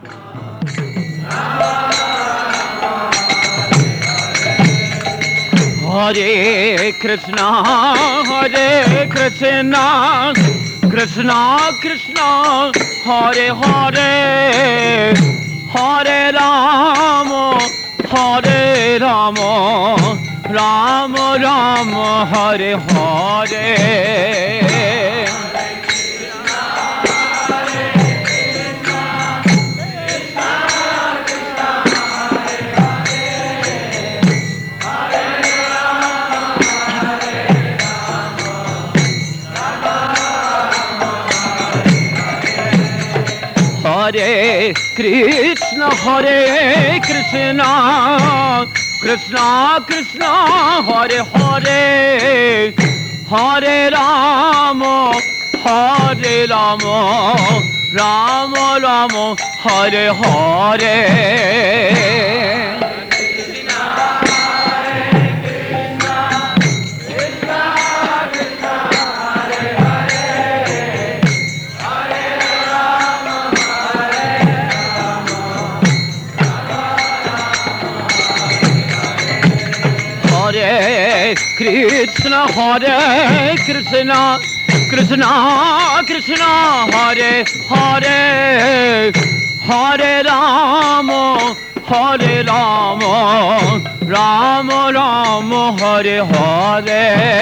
Hare Krishna, Krishna Krishna, Hare Hare, Hare Rama, Rama Rama, Hare Hare. Hare Krishna, Krishna Krishna, Hare Hare, Hare Rama, Rama Rama, Hare Hare. Hare Krishna, Krishna Krishna, Hare Hare, Hare Rama, Rama Rama, Hare Hare.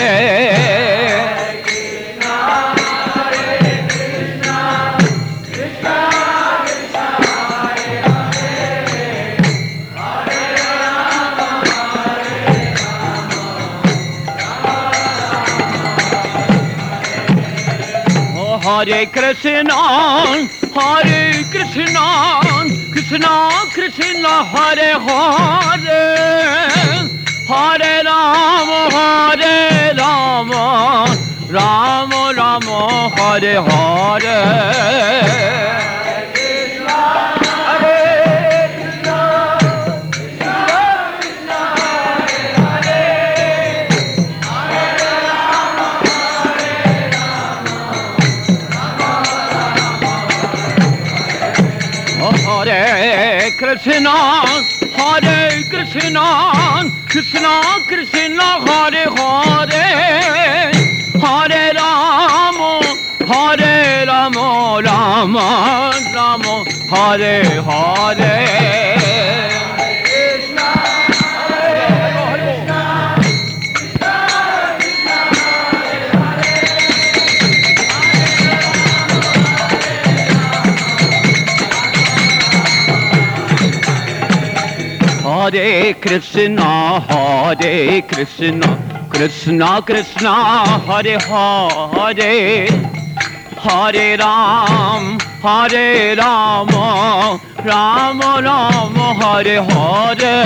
Hare Krishna, Krishna Krishna, Hare Hare, Hare Rama, Rama Rama, Hare Hare. Hare Krishna, Krishna Krishna, Hare Hare, Hare Rama, Rama Rama, Hare Hare. Hare Krishna, Krishna Krishna, Hare Hare, Hare Rama, Rama Rama, Hare Hare.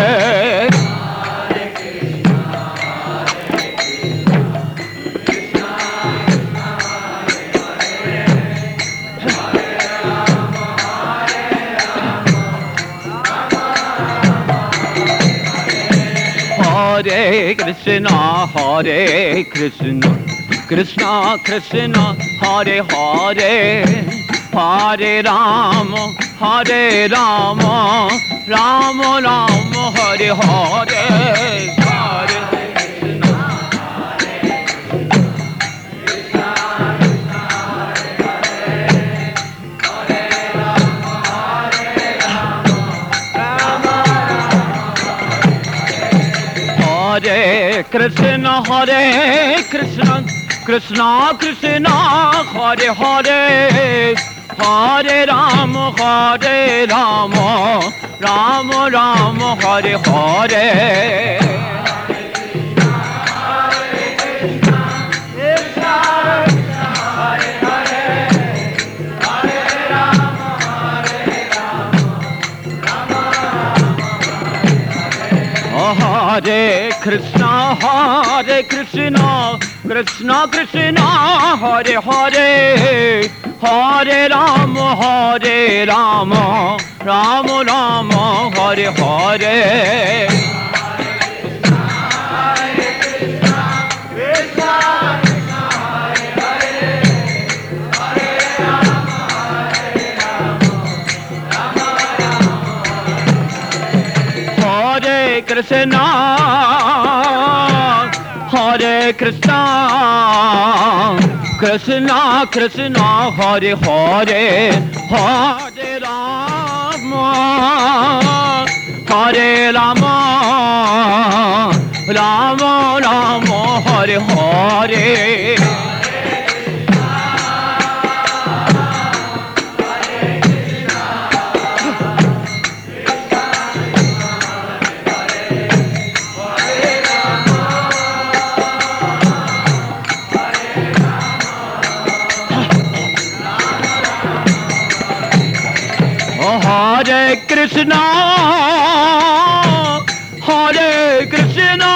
Hare Krishna, Krishna Krishna, Hare Hare, Hare Rama, Rama Rama, Hare Hare. Hare Krishna, Krishna Krishna, Hare Hare, Hare Rama, Rama Rama, Hare Hare. Hare Krishna, Krishna Krishna, Hare Hare, Hare Rama, Rama Rama, Hare Hare. Hare Krishna, Hare Krishna, Krishna Krishna, Hare Hare, Hare Rama, Hare Rama, Rama Rama, Hare Hare. Hare Krishna, Hare Krishna,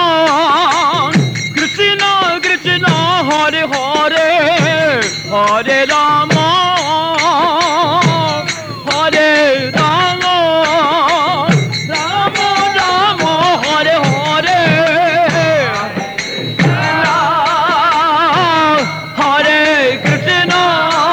Krishna Krishna, Hare Hare, Hare Rama, Hare Rama, Rama Rama, Hare Hare, Hare Krishna.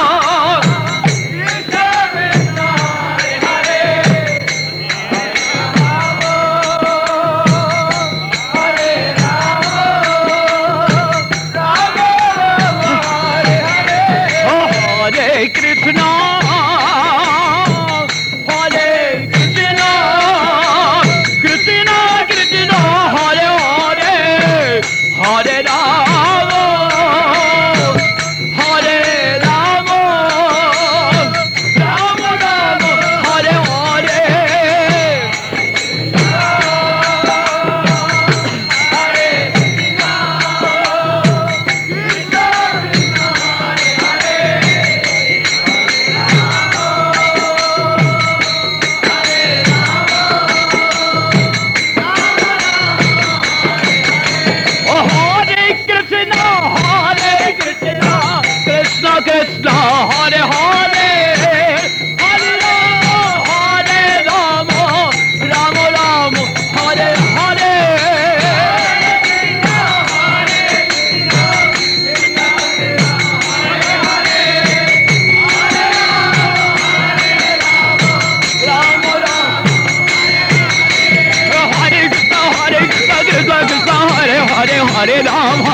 Krishna, Hare Hare, Hare Rama, Hare Rama, Rama Rama, Hare Hare. Rama Rama, Hare Krishna, Krishna Krishna, Hare Hare, Hare Rama.